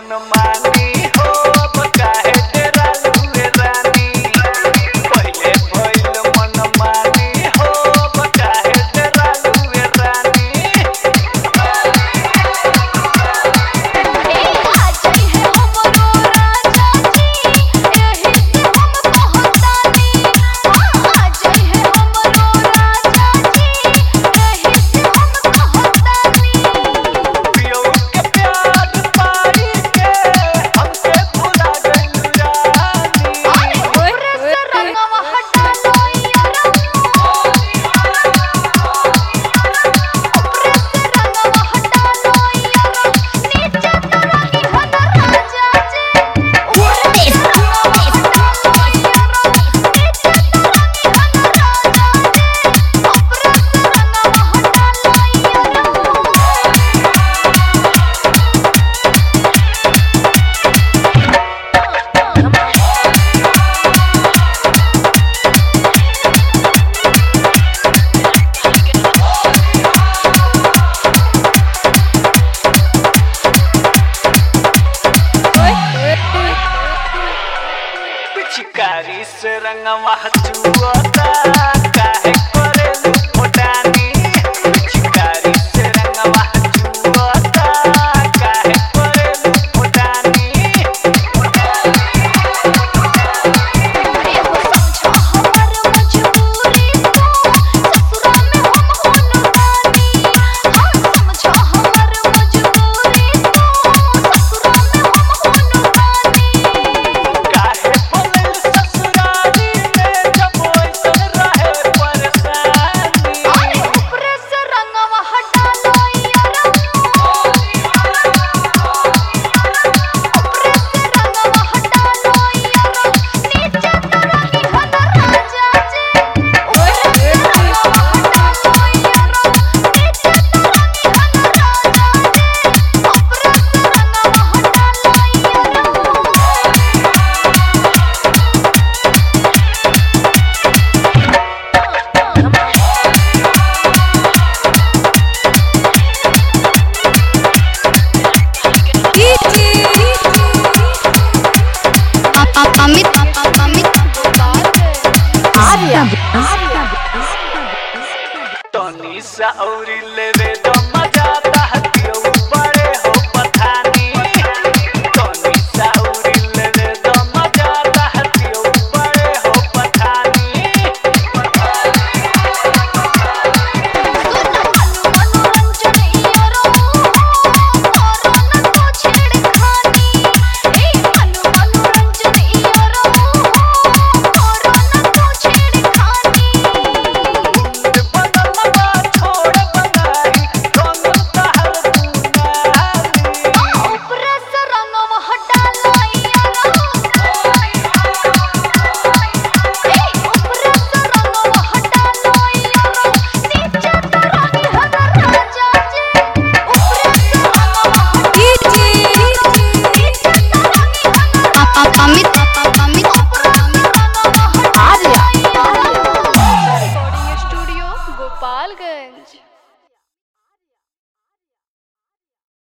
मन मानी हो काहे तेरा लुए रानी पहिले भइल मन मानी हो काहे तेरा लुए रानी चिकारी से रंगवा चुअता काहे करेलू फोटानी चिकारी से रंगवा चुअता काहे करेलू फोटानी तनी सा औरी लेवे द मजा दहतियो बड़े हो पठानी तनी सा औरी लेवे द मजा दहतियो बड़े हो पठानी स्टूडियो गोपालगंज।